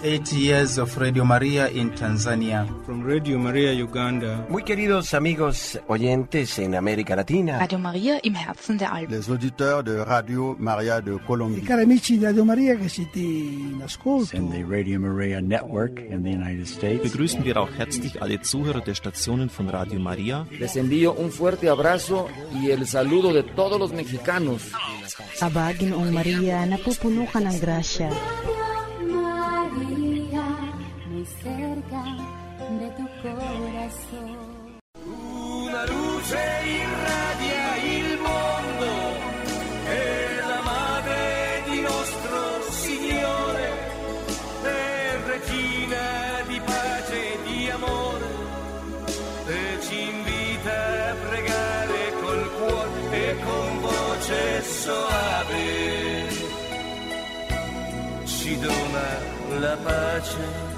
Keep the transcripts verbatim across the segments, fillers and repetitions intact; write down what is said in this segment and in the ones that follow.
eight years of Radio Maria in Tanzania. From Radio Maria Uganda. Muy queridos amigos oyentes en América Latina. Radio Maria im Herzen der Alpen. Les auditeurs de Radio Maria de Colombie. Cari amici di Radio Maria che siete in ascolto. In the Radio Maria Network in the United States. Begrüßen wir auch herzlich alle Zuhörer der Stationen von Radio Maria. Les envío un fuerte abrazo y el saludo de todos los mexicanos. Aba, Ginoong Maria, napupuno ka ng grasya. Cerca de tu corazón. Una luce irradia il mondo e la madre di nostro Signore, è regina di pace e di amore, e ci invita a pregare col cuore e con voce soave, ci dona la pace.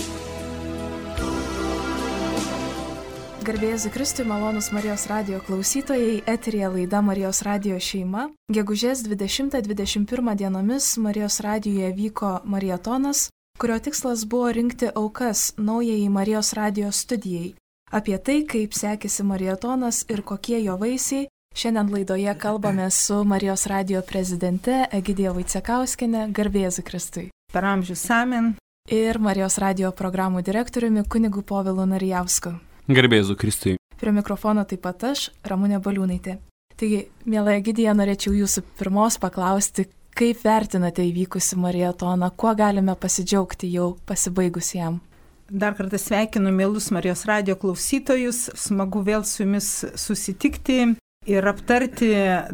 Garbėjai Kristui, malonus Marijos radijo klausytojai, eteryje laida Marijos radijo šeima. Gegužės dvidešimtą dvidešimt pirmą dienomis Marijos radijoje vyko marietonas, kurio tikslas buvo rinkti aukas naujai Marijos radijo studijai. Apie tai, kaip sekėsi marietonas ir kokie jo vaisiai, šiandien laidoje kalbame su Marijos radijo prezidente Egidija Vaicekauskienė. Garbėjai Kristui. Per amžius amen. Ir Marijos radijo programų direktoriumi kunigu Povilu Narijausku. Garbėzu Kristui. Prie mikrofono taip pat aš, Ramunė Baliūnaitė. Taigi, mielą Egidiją, norėčiau jūsų pirmos paklausti, kaip vertinate įvykusi marietoną, kuo galime pasidžiaugti jau pasibaigus jam. Dar kartą sveikinu mielus Marijos radijo klausytojus, smagu vėl su jumis susitikti ir aptarti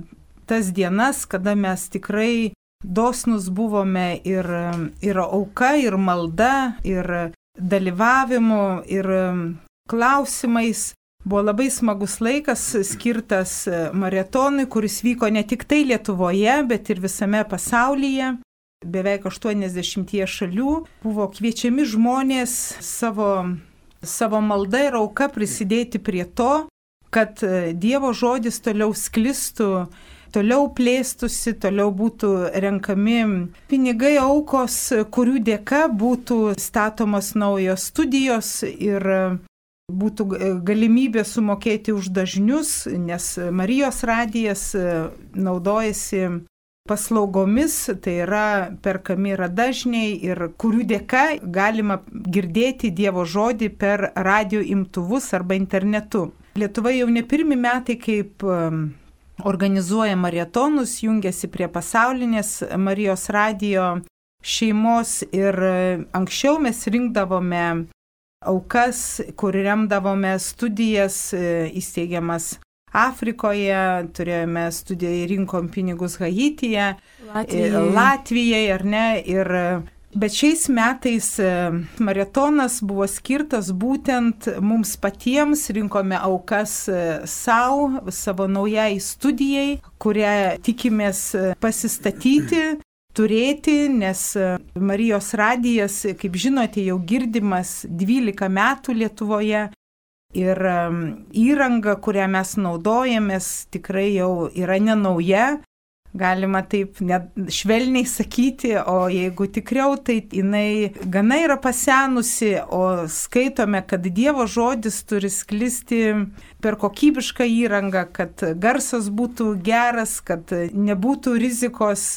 tas dienas, kada mes tikrai dosnus buvome ir, ir auka, ir malda, ir dalyvavimu, ir klausimais. Buvo labai smagus laikas skirtas marietonui, kuris vyko ne tik tai Lietuvoje, bet ir visame pasaulyje. Beveik aštuoniasdešimtyje šalių buvo kviečiami žmonės savo, savo malda ir auka prisidėti prie to, kad Dievo žodis toliau sklistų, toliau plėstųsi, toliau būtų renkami pinigai, aukos, kurių dėka būtų statomos naujos studijos ir būtų galimybė sumokėti už dažnius, nes Marijos radijas naudojasi paslaugomis, tai yra perkami yra dažniai ir kurių dėka galima girdėti Dievo žodį per radijo imtuvus arba internetu. Lietuva jau ne pirmi metai, kaip organizuoja marietonus, jungiasi prie pasaulinės Marijos radijo šeimos ir anksčiau mes rinkdavome aukas, kur remdavome studijas įsteigiamas Afrikoje, turėjome studiją, rinkom pinigus Haityje, Latvijai, Latvijai ar ne. Ir, bet šiais metais marietonas buvo skirtas būtent mums patiems, rinkome aukas savo, savo naujai studijai, kurią tikimės pasistatyti, turėti, nes Marijos radijas, kaip žinote, jau girdimas dvylika metų Lietuvoje ir įranga, kurią mes naudojamės, tikrai jau yra nenauja, galima taip net švelniai sakyti, o jeigu tikriau, tai jinai gana yra pasenusi, o skaitome, kad Dievo žodis turi sklisti per kokybišką įrangą, kad garsas būtų geras, kad nebūtų rizikos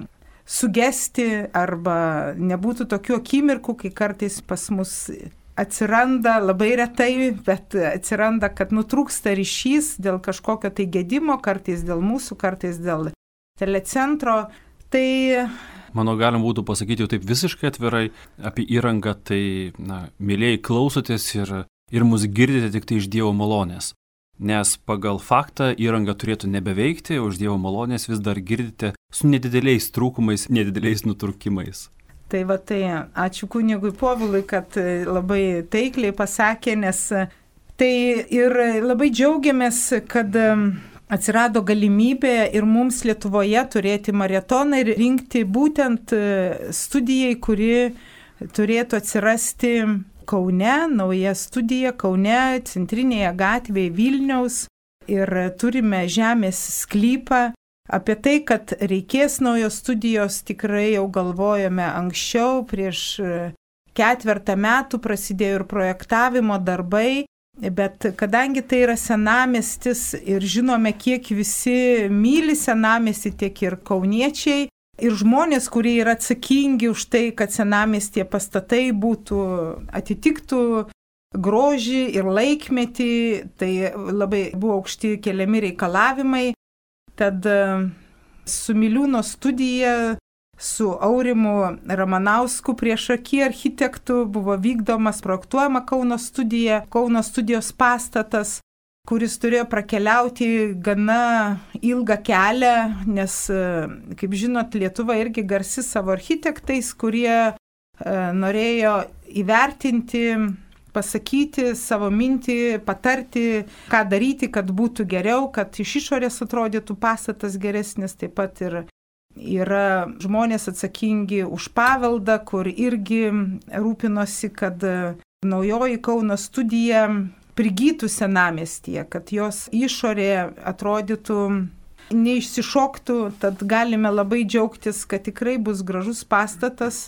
sugesti arba nebūtų tokių akimirkų, kai kartais pas mus atsiranda, labai retai, bet atsiranda, kad nutrūksta ryšys dėl kažkokio tai gedimo, kartais dėl mūsų, kartais dėl telecentro. Tai Manau, galim būtų pasakyti jau taip visiškai atvirai apie įrangą, tai, na, mėlėjai klausotės ir, ir mus girdite tik tai iš Dievo malonės. Nes pagal faktą įranga turėtų nebeveikti, už Dievo malonės vis dar girdite su nedideliais trūkumais, nedideliais nutrūkimais. Tai va tai ačiū kunigui Povilui, kad labai taikliai pasakė, nes tai ir labai džiaugiamės, kad atsirado galimybė ir mums Lietuvoje turėti marietoną ir rinkti būtent studijai, kuri turėtų atsirasti Kaune, nauja studija Kaune, centrinėje gatvėje Vilniaus ir turime žemės sklypą. Apie tai, kad reikės naujos studijos, tikrai jau galvojame anksčiau, prieš ketvertą metų prasidėjo ir projektavimo darbai, bet kadangi tai yra senamiestis ir žinome, kiek visi myli senamiestį, tiek ir kauniečiai, ir žmonės, kurie yra atsakingi už tai, kad senamiestie pastatai būtų, atitiktų grožį ir laikmetį, tai labai buvo aukšti keliami reikalavimai. Tad su Miliūno studija, su Aurimu Ramanausku priešaky architektu buvo vykdomas, projektuojama Kauno studija, Kauno studijos pastatas, kuris turėjo prakeliauti gana ilgą kelią, nes, kaip žinot, Lietuva irgi garsi savo architektais, kurie norėjo įvertinti, pasakyti savo mintį, patarti, ką daryti, kad būtų geriau, kad iš išorės atrodytų pastatas geresnis. Taip pat ir yra žmonės atsakingi už paveldą, kur irgi rūpinosi, kad naujoji Kauno studija prigytų senamiestyje, kad jos išorė atrodytų, neišsišoktų. Tad galime labai džiaugtis, kad tikrai bus gražus pastatas,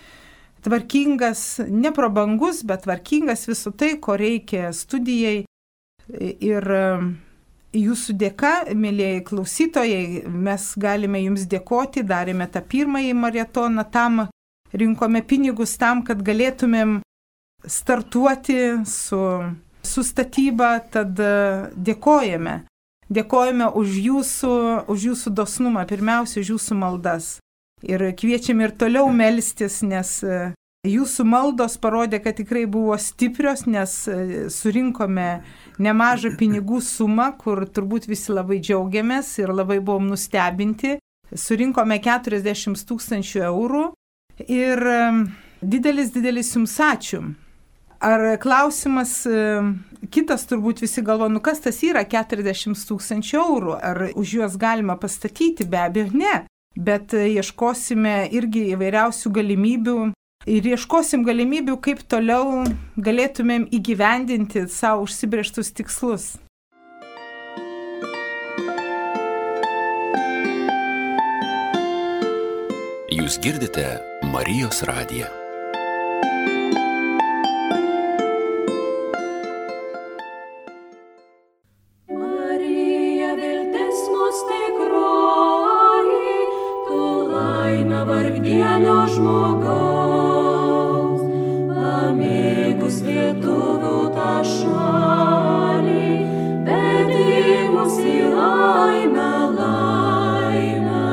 tvarkingas, neprabangus, bet tvarkingas, visų tai, ko reikia studijai. Ir jūsų dėka, mėlyjei klausytojai, mes galime jums dėkoti, darėme tą pirmąjį maratoną, tam rinkome pinigus tam, kad galėtumėm startuoti su, su statyba, tad dėkojame. Dėkojame už jūsų, už jūsų dosnumą, pirmiausia, už jūsų maldas. Ir kviečiam ir toliau melstis, nes jūsų maldos parodė, kad tikrai buvo stiprios, nes surinkome nemažą pinigų sumą, kur turbūt visi labai džiaugiamės ir labai buvom nustebinti. Surinkome keturiasdešimt tūkstančių eurų ir didelis, didelis jums ačiū. Ar klausimas kitas, turbūt visi galvo, nu kas tas yra keturiasdešimt tūkstančių eurų, ar už juos galima pastatyti? Be abejo, ne. Bet ieškosime irgi įvairiausių galimybių ir ieškosim galimybių, kaip toliau galėtumėm įgyvendinti savo užsibrėžtus tikslus. Jūs girdite Marijos radiją. Vargdienio žmogaus, pamėgus lietuvių tą šalį, vedimus į laimę, laimę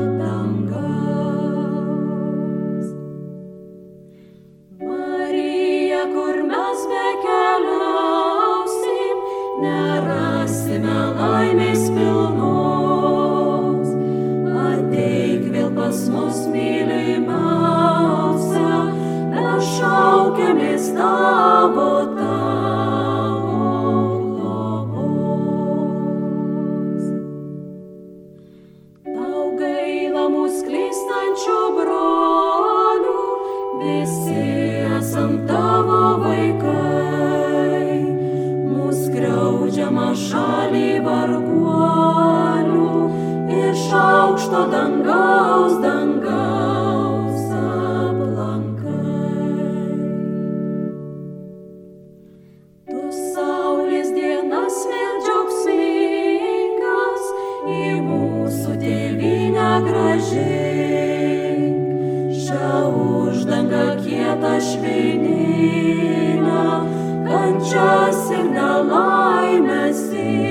dangaus. Marija, kur mes bekeliausim, nerasime laimės pilnos, ateik vėl pas mus mylimiausia, mes šaukiamės tavo, tavo globos. Tau gaila mūsų klystančių brolių, visi esam tavo vaikai, mūsų skriaudžiama šalį varguolių, iš aukšto dangaus, dangaus aplankai. Tu saulės dienas vėl džiaugsmingas, į mūsų tėvynę grąžink, šią uždangą kietą švininę, kančias ir nelaimės.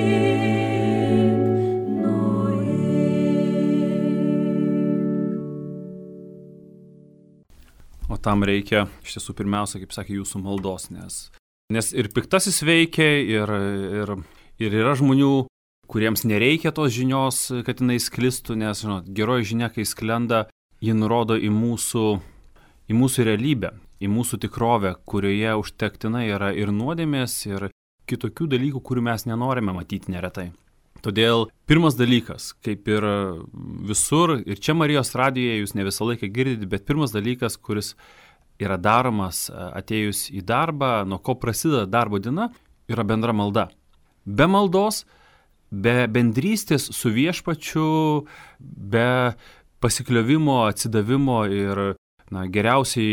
O tam reikia, iš tiesų, pirmiausia, kaip sakė, jūsų maldos, nes, nes ir piktasis veikia, ir, ir, ir yra žmonių, kuriems nereikia tos žinios, kad jinai sklistų, nes, žinot, geroji žinia, kai sklenda, ji nurodo į mūsų, į mūsų realybę, į mūsų tikrovę, kurioje užtektinai yra ir nuodėmės, ir kitokių dalykų, kurių mes nenorime matyti neretai. Todėl pirmas dalykas, kaip ir visur, ir čia Marijos radijoje jūs ne visą laiką girdite, bet pirmas dalykas, kuris yra daromas atėjus į darbą, nuo ko prasideda darbo diena, yra bendra malda. Be maldos, be bendrystės su viešpačiu, be pasikliovimo, atsidavimo ir na, geriausiai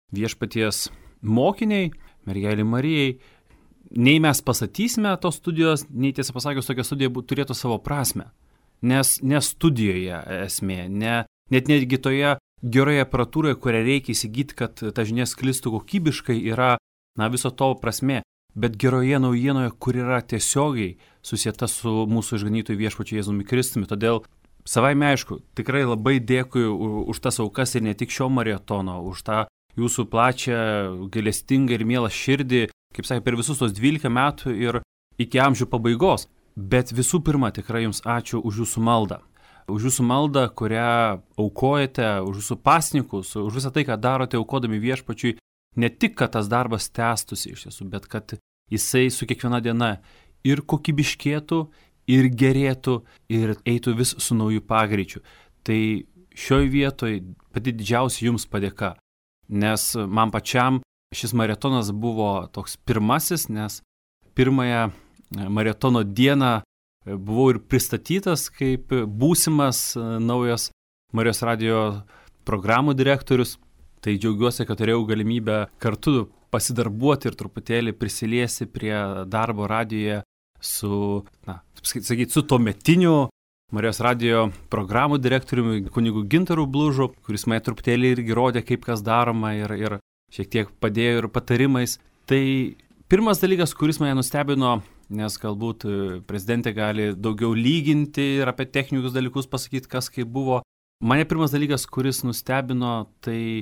viešpaties mokiniai, mergelė Marijai, nei mes pastatysime tos studijos, nei tiesą pasakius, tokia studija turėtų savo prasme. Nes ne studijoje esmė, ne, net netgi toje geroje aparatūroje, kurią reikia įsigyti, kad ta žinia sklistų kokybiškai, yra na, viso to prasme, bet geroje naujienoje, kur yra tiesiogiai susieta su mūsų išganytoju viešpačiu Jėzumi Kristumi. Todėl savaime aišku, tikrai labai dėkui už tas aukas ir ne tik šio maratono, už tą jūsų plačią, gailestingą ir mielą širdį, kaip sakė, per visus tos dvylika metų ir iki amžių pabaigos. Bet visų pirma, tikrai jums ačiū už jūsų maldą. Už jūsų maldą, kurią aukojate, už jūsų pasnikus, už visą tai, ką darote aukodami viešpačiui. Ne tik, kad tas darbas tęstųsi iš tiesų, bet kad jisai su kiekviena diena ir kokybiškėtų, ir gerėtų, ir eitų vis su nauju pagreičiu. Tai šioj vietoj pati didžiausia jums padėka. Nes man pačiam šis maratonas buvo toks pirmasis, nes pirmąją maratono dieną buvau ir pristatytas kaip būsimas naujas Marijos radijo programų direktorius. Tai džiaugiuosi, kad turėjau galimybę kartu pasidarbuoti ir truputėlį prisiliesti prie darbo radijoje su, na, sakyti, su tuometiniu Marijos radijo programų direktoriumi kunigu Gintaru Blužu, kuris mane truputėlį irgi rodė, kaip kas daroma ir, ir šiek tiek padėjo ir patarimais. Tai pirmas dalykas, kuris mane nustebino, nes galbūt prezidentė gali daugiau lyginti ir apie techninius dalykus pasakyti, kas kaip buvo. Mane pirmas dalykas, kuris nustebino, tai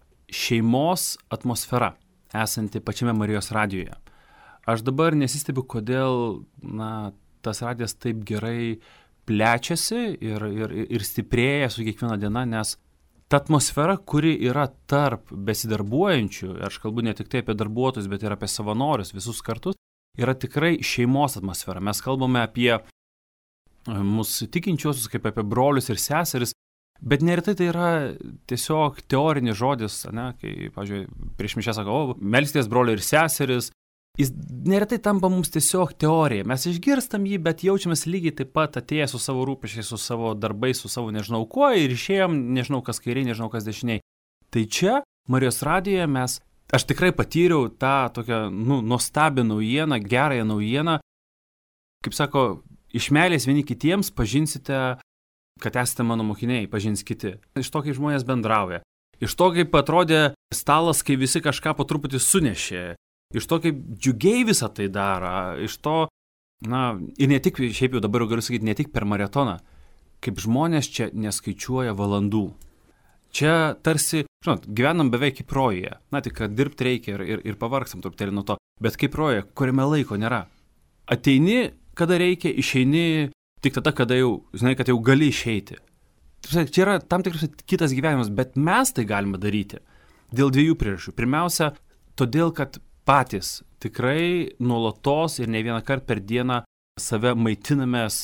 šeimos atmosfera, esanti pačiame Marijos radijoje. Aš dabar nesistebiu, kodėl na, tas radijas taip gerai plečiasi ir, ir, ir stiprėja su kiekviena diena, nes ta atmosfera, kuri yra tarp besidarbuojančių, aš kalbu ne tik tai apie darbuotojus, bet ir apie savanorius visus kartus, yra tikrai šeimos atmosfera. Mes kalbame apie mūsų tikinčiuosius, kaip apie brolius ir seseris, bet neretai tai yra tiesiog teorinis žodis, ne, kai, pavyzdžiui, prieš mišią sako, o, melskitės broliai ir seseris, jis neretai tampa mums tiesiog teorija. Mes išgirstam jį, bet jaučiamės lygiai taip pat atėję su savo rūpesčiais, su savo darbais, su savo nežinau kuo ir išėjom, nežinau kas kairiai, nežinau kas dešiniai. Tai čia, Marijos radijoje, mes, aš tikrai patyriau tą tokią, nu, nuostabią naujieną, gerąją naujieną. Kaip sako, iš meilės vieni kitiems pažinsite, kad esate mano mokiniai, pažins kiti. Iš to, kaip žmonės bendrauja. Iš to, kaip atrodė stalas, kai visi kažką po truputį sunešė. Iš to, kaip džiugiai visą tai daro. Iš to, na, ir ne tik, šiaip jau dabar galiu sakyti, ne tik per maratoną. Kaip žmonės čia neskaičiuoja valandų. Čia tarsi, žinot, gyvenam beveik kaip rojuje. Na, tik, kad dirbti reikia ir, ir, ir pavargstam truputėlį nuo to. Bet kaip rojuje, kuriame laiko nėra. Ateini, kada reikia, išeini tik tada, kada jau, žinai, kad jau gali išeiti. Čia yra tam tikras kitas gyvenimas, bet mes tai galime daryti dėl dviejų priežasčių. Pirmiausia, todėl, kad patys tikrai nuolatos ir ne vieną kartą per dieną save maitinamės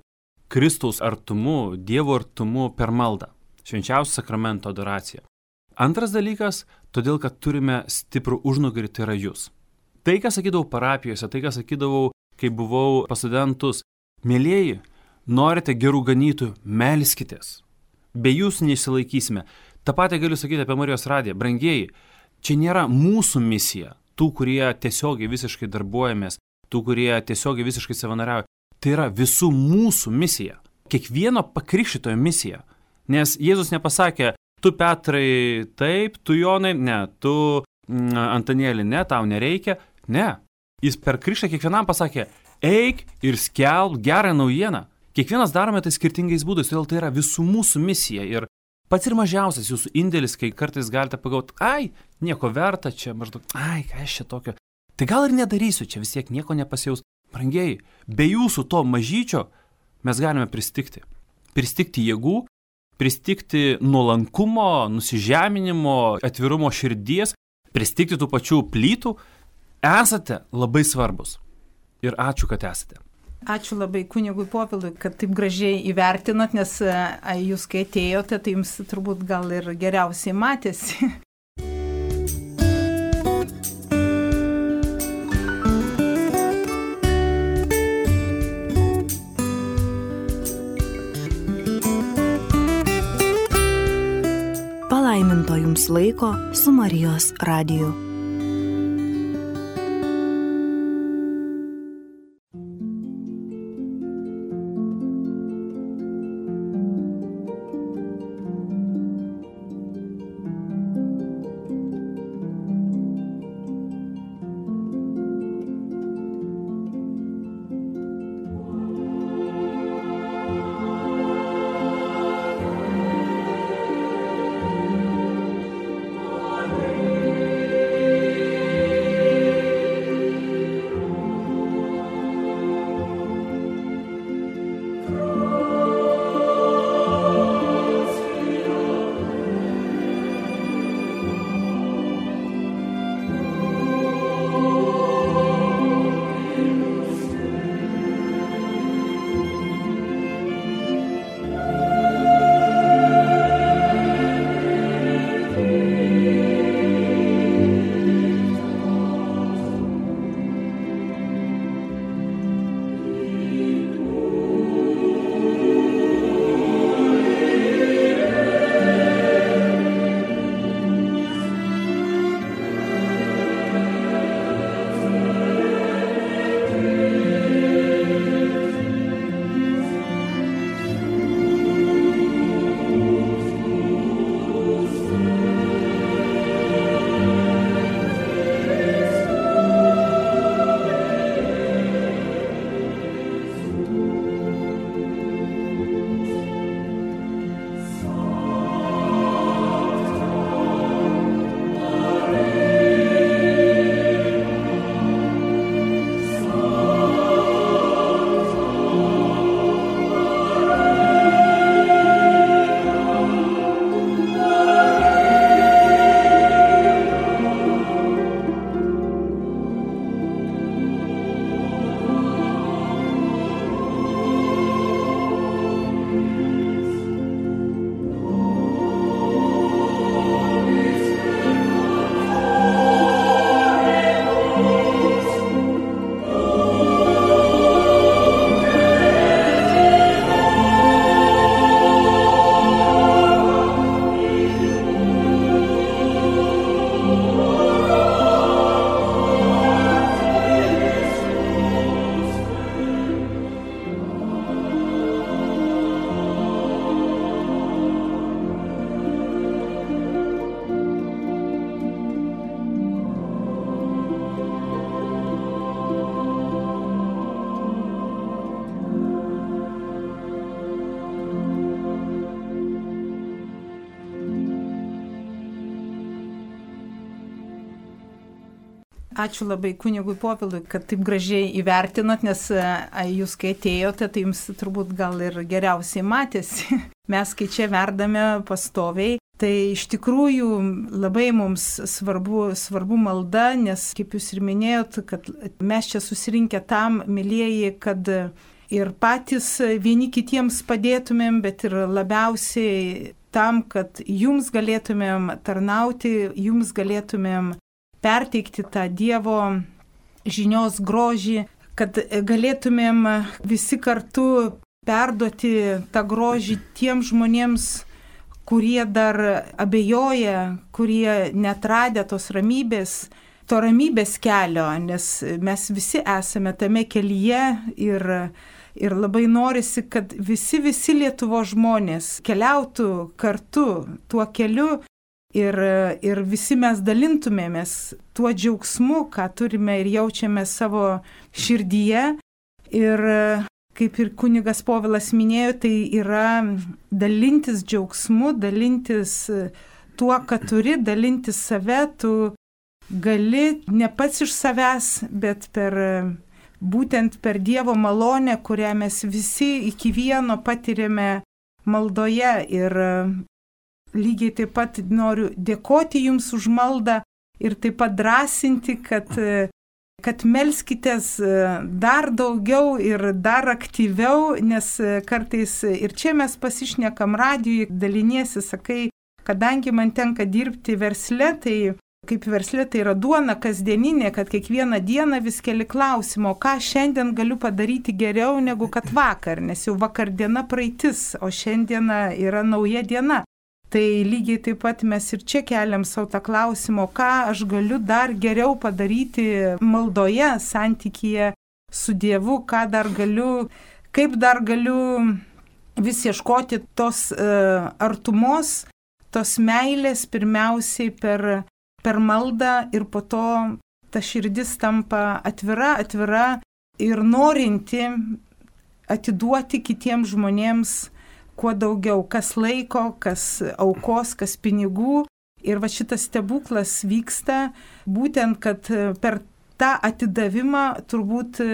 Kristaus artumu, Dievo artumu per maldą, švenčiausio sakramento adoraciją. Antras dalykas, todėl, kad turime stiprų užnugarį, tai yra jūs. Tai, ką sakydavau parapijose, tai, ką sakydavau, kai buvau pas studentus, mielieji, norite gerų ganytojų, melskitės. Be jūsų neišsilaikysime. Ta patį galiu sakyti apie Marijos radiją. Brangieji, čia nėra mūsų misija, tų, kurie tiesiogiai visiškai darbuojamės, tų, kurie tiesiogiai visiškai savanoriauja. Tai yra visų mūsų misija. Kiekvieno pakrikštytojo misija. Nes Jėzus nepasakė, tu Petrai taip, tu Jonai, ne, tu mm, Antanėlį, ne, tau nereikia. Ne. Jis per krikštą kiekvienam pasakė, eik ir skelbk gerą naujieną. Kiekvienas darome tai skirtingais būdais, todėl tai yra visų mūsų misija. Ir pats ir mažiausias jūsų indėlis, kai kartais galite pagauti, ai, nieko verta čia, maždaug, ai, ką aš čia tokio. Tai gal ir nedarysiu, čia vis tiek nieko nepasijaus. Brangieji, be jūsų to mažyčio mes galime pristikti. Pristikti jėgų, pristikti nuolankumo, nusižeminimo, atvirumo širdies, pristikti tų pačių plytų. Esate labai svarbus. Ir ačiū, kad esate. Ačiū labai kunigui Povilui, kad taip gražiai įvertinot, nes a, jūs kai atėjote, tai jums turbūt gal ir geriausiai matėsi. palaiminto jums laiko su Marijos radiju. Ačiū labai kunigui Povilui, kad taip gražiai įvertinot, nes jūs kai atėjote, tai jums turbūt gal ir geriausiai matėsi. Mes kai čia verdame pastoviai, tai iš tikrųjų labai mums svarbu, svarbu malda, nes kaip jūs ir minėjot, kad mes čia susirinkę tam, mylėjai, kad ir patys vieni kitiems padėtumėm, bet ir labiausiai tam, kad jums galėtumėm tarnauti, jums galėtumėm perteikti tą Dievo žinios grožį, kad galėtumėm visi kartu perduoti tą grožį tiem žmonėms, kurie dar abejoja, kurie netradę tos ramybės, to ramybės kelio, nes mes visi esame tame kelyje ir, ir labai norisi, kad visi, visi Lietuvos žmonės keliautų kartu tuo keliu, Ir, ir visi mes dalintumėmės tuo džiaugsmu, ką turime ir jaučiame savo širdyje. Ir kaip ir kunigas Povilas minėjo, tai yra dalintis džiaugsmu, dalintis tuo, ką turi, dalintis save. Tu gali ne pats iš savęs, bet per, būtent per Dievo malonę, kurią mes visi iki vieno patiriame maldoje. Ir lygiai taip pat noriu dėkoti jums už maldą ir taip pat drąsinti, kad, kad melskitės dar daugiau ir dar aktyviau, nes kartais ir čia mes pasišnekam radijui, daliniesi, sakai, kadangi man tenka dirbti versle, tai kaip versle tai yra duona kasdieninė, kad kiekvieną dieną vis keli klausimą, ką šiandien galiu padaryti geriau negu kad vakar, nes jau vakar diena praeitis, o šiandiena yra nauja diena. Tai lygiai taip pat mes ir čia keliam savo tą klausimą, ką aš galiu dar geriau padaryti maldoje, santykyje su Dievu, ką dar galiu, kaip dar galiu vis ieškoti tos uh, artumos, tos meilės pirmiausiai per, per maldą ir po to ta širdis tampa atvira, atvira ir norinti atiduoti kitiems žmonėms kuo daugiau, kas laiko, kas aukos, kas pinigų. Ir va šitas stebuklas vyksta būtent, kad per tą atidavimą turbūt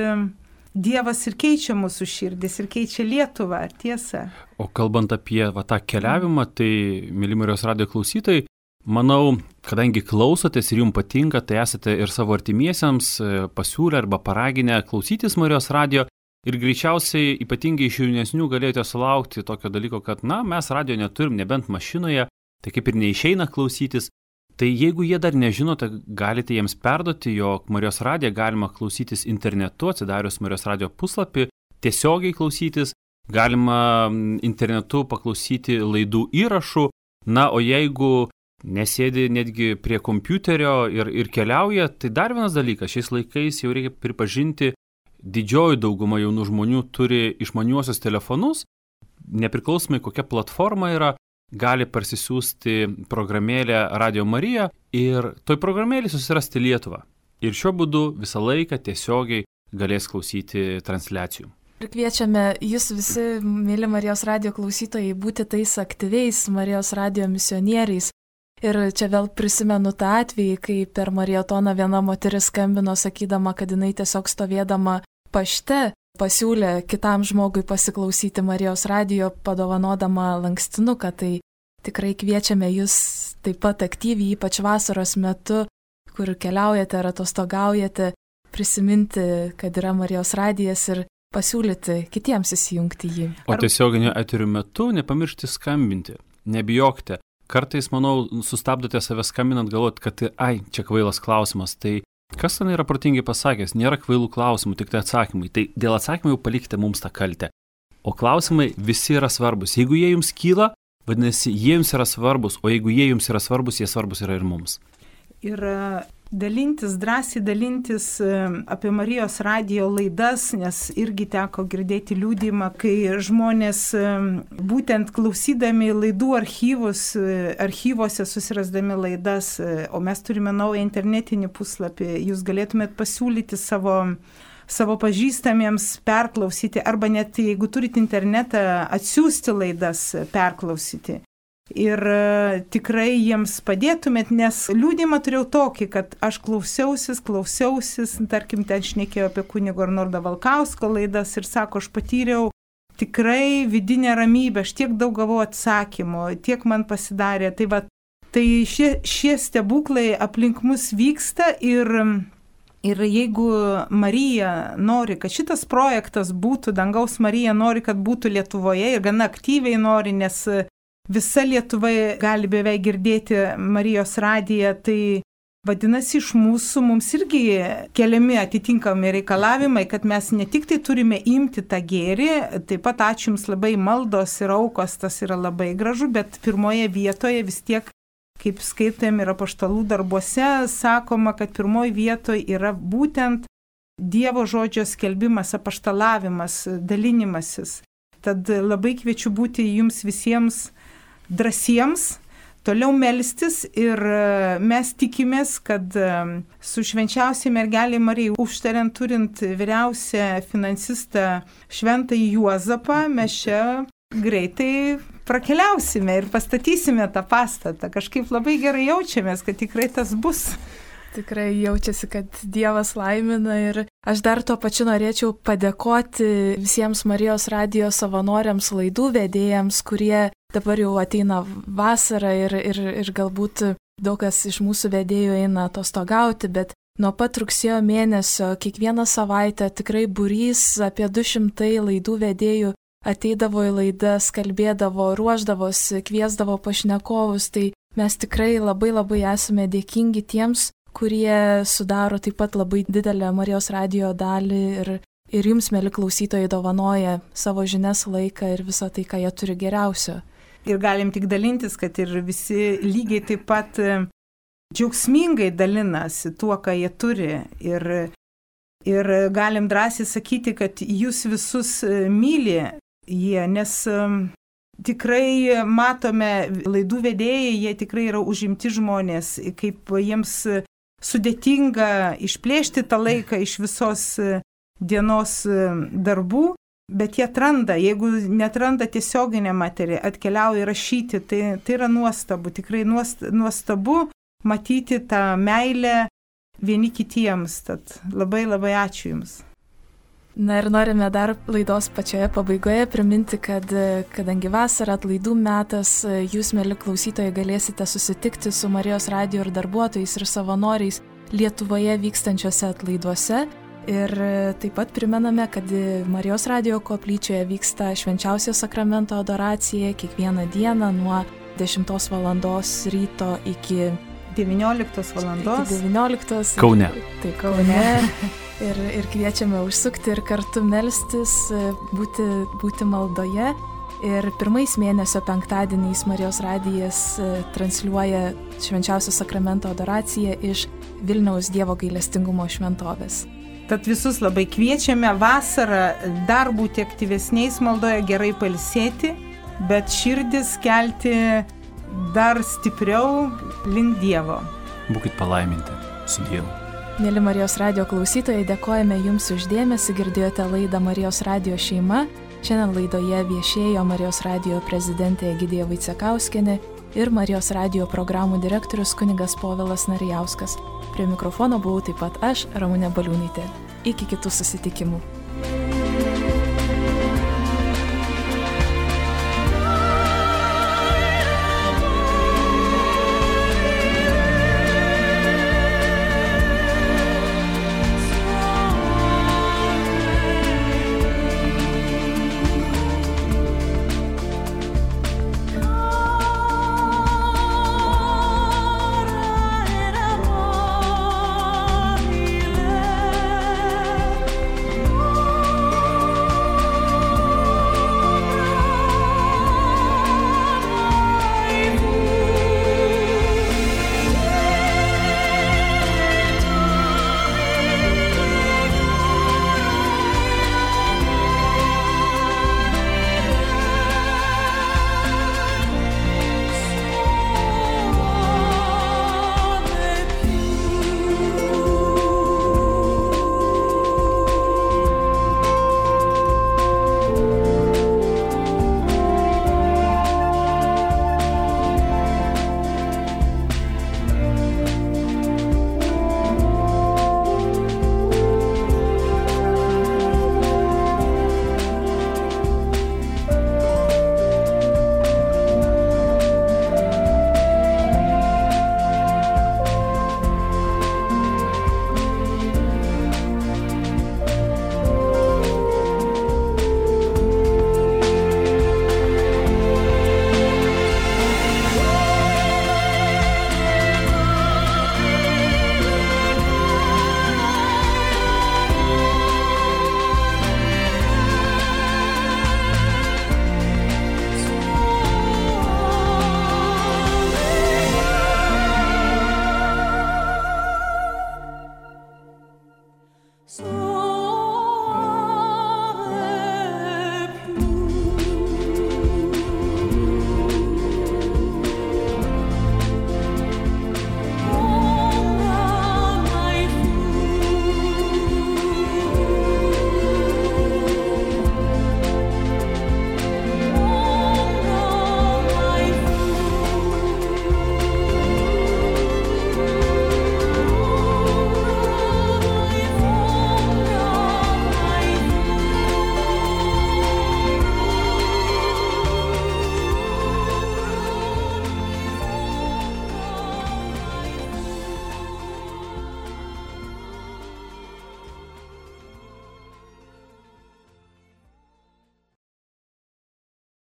Dievas ir keičia mūsų širdis, ir keičia Lietuvą, tiesa. O kalbant apie va, tą keliavimą, tai, mėly Marijos radijo klausytojai, manau, kadangi klausotės ir jums patinka, tai esate ir savo artimiesiems pasiūlę arba paraginę klausytis Marijos radijo ir greičiausiai ypatingai iš jaunesnių galėjote sulaukti tokio dalyko, kad, na, mes radijo neturim, nebent mašinoje, tai kaip ir neišeina klausytis. Tai jeigu jie dar nežinote, galite jiems perduoti, jog Marijos radiją galima klausytis internetu, atsidarius Marijos radijo puslapį, tiesiogiai klausytis, galima internetu paklausyti laidų įrašų, na, o jeigu nesėdi netgi prie kompiuterio ir, ir keliauja, tai dar vienas dalykas, šiais laikais jau reikia pripažinti, didžioji dauguma jaunų žmonių turi išmaniuosius telefonus, nepriklausomai kokia platforma yra, gali parsisiųsti programėlę Radio Marija ir toj programėlį susirasti Lietuvą. Ir šiuo būdu visą laiką tiesiogiai galės klausyti transliacijų. Ir kviečiame jūs visi, mėly Marijos radijo klausytojai, būti tais aktyviais Marijos radijo misionieriais. Ir čia vėl prisimenu tą atvejį, kai per marietoną viena moteris skambino, sakydama, kad jinai tiesiog stovėdama pašte pasiūlė kitam žmogui pasiklausyti Marijos radijo, padovanodama lankstinuką. Tai tikrai kviečiame jūs taip pat aktyviai, ypač vasaros metu, kur keliaujate ar atostogaujate, prisiminti, kad yra Marijos radijas ir pasiūlyti kitiems įsijungti jį. O tiesioginio eterio metu nepamiršti skambinti, nebijokite. Kartais, manau, sustabdote save skambinant, galvot, kad ai, čia kvailas klausimas. Tai kas ten yra protingai pasakęs, nėra kvailų klausimų, tik tai atsakymai. Tai dėl atsakymų jau palikite mums tą kaltę. O klausimai visi yra svarbus. Jeigu jie jums kyla, vadinasi, jiems yra svarbus, o jeigu jie jums yra svarbus, jie svarbus yra ir mums. Ir dalintis, drąsiai dalintis apie Marijos radijo laidas, nes irgi teko girdėti liudijimą, kai žmonės būtent klausydami laidų archyvus, archyvose susirasdami laidas, o mes turime naują internetinį puslapį, jūs galėtumėt pasiūlyti savo, savo pažįstamiems perklausyti, arba net jeigu turite internetą, atsiųsti laidas perklausyti. Ir tikrai jiems padėtumėt, nes liudijimą turėjau tokį, kad aš klausiausis, klausiausis, tarkim, ten šnekėjau apie kunigo Arnoldo Valkausko laidas ir sako, aš patyriau tikrai vidinę ramybę, aš tiek daug gavau atsakymų, tiek man pasidarė. Tai, va, tai šie, šie stebuklai aplink mus vyksta ir, ir jeigu Marija nori, kad šitas projektas būtų, dangaus Marija nori, kad būtų Lietuvoje ir gana aktyviai nori, nes visa Lietuva gali beveik girdėti Marijos radiją, tai vadinasi, iš mūsų mums irgi keliami atitinkami reikalavimai, kad mes ne tik tai turime imti tą gėrį, taip pat ačiū Jums labai maldos ir aukos, tas yra labai gražu, bet pirmoje vietoje vis tiek, kaip skaitėm ir apaštalų darbuose, sakoma, kad pirmoje vietoje yra būtent Dievo žodžio skelbimas, apaštalavimas, dalinimasis. Tad labai kviečiu būti Jums visiems drąsiems, toliau melstis ir mes tikimės, kad su švenčiausiai mergelei Marijai užtariant turint vyriausią finansistą Šventąjį Juozapą, mes čia greitai prakeliausime ir pastatysime tą pastatą. Kažkaip labai gerai jaučiamės, kad tikrai tas bus. Tikrai jaučiasi, kad Dievas laimina ir aš dar tuo pačiu norėčiau padėkoti visiems Marijos radijo savanoriams, laidų vedėjams, kurie dabar jau ateina vasara ir, ir, ir galbūt daug kas iš mūsų vedėjų eina atostogauti, bet nuo pat rugsėjo mėnesio kiekvieną savaitę tikrai būrys apie du šimtai laidų vedėjų ateidavo į laidas, kalbėdavo, ruošdavosi, kviesdavo pašnekovus, tai mes tikrai labai labai esame dėkingi tiems, kurie sudaro taip pat labai didelę Marijos radijo dalį ir, ir jums, mėly klausytojai, dovanoja savo žinias, laiką ir visą tai, ką jie turi geriausio. ir galim tik dalintis, kad ir visi lygiai taip pat džiaugsmingai dalinasi tuo, ką jie turi. Ir, ir galim drąsiai sakyti, kad jūs visus myli jie, nes tikrai matome, laidų vedėjai, jie tikrai yra užimti žmonės, kaip jiems sudėtinga išplėšti tą laiką iš visos dienos darbų, bet jie atranda, jeigu netranda tiesioginę materiją, atkeliauja rašyti, tai, tai yra nuostabu, tikrai nuostabu matyti tą meilę vieni kitiems, tad labai labai ačiū Jums. Na ir norime dar laidos pačioje pabaigoje priminti, kad kadangi vasara atlaidų metas, jūs, mėly klausytojai, galėsite susitikti su Marijos radijo ir darbuotojais ir savanoriais Lietuvoje vykstančiose atlaiduose. Ir taip pat primename, kad Marijos radijo koplyčioje vyksta švenčiausio sakramento adoracija kiekvieną dieną nuo dešimtos valandos ryto iki devynioliktos valandos. Iki devynioliktos. Kaune. Tai Kaune. ir, ir kviečiame užsukti ir kartu melstis, būti, būti maldoje. Ir pirmais mėnesio penktadieniais Marijos radijas transliuoja švenčiausio sakramento adoraciją iš Vilniaus Dievo gailestingumo šventovės. Tad visus labai kviečiame vasarą dar būti aktyvesniais maldoje, gerai pailsėti, bet širdis kelti dar stipriau link Dievo. Būkit palaiminti su Dievu. Mėly Marijos radijo klausytojai, dėkojame Jums už dėmesį, girdėjote laidą Marijos radijo šeima. Šiandien laidoje viešėjo Marijos radijo prezidentė Egidija Vaicekauskienė ir Marijos radijo programų direktorius kunigas Povilas Narijauskas. Prie mikrofono buvau taip pat aš, Ramunė Baliūnaitė. Iki kitų susitikimų.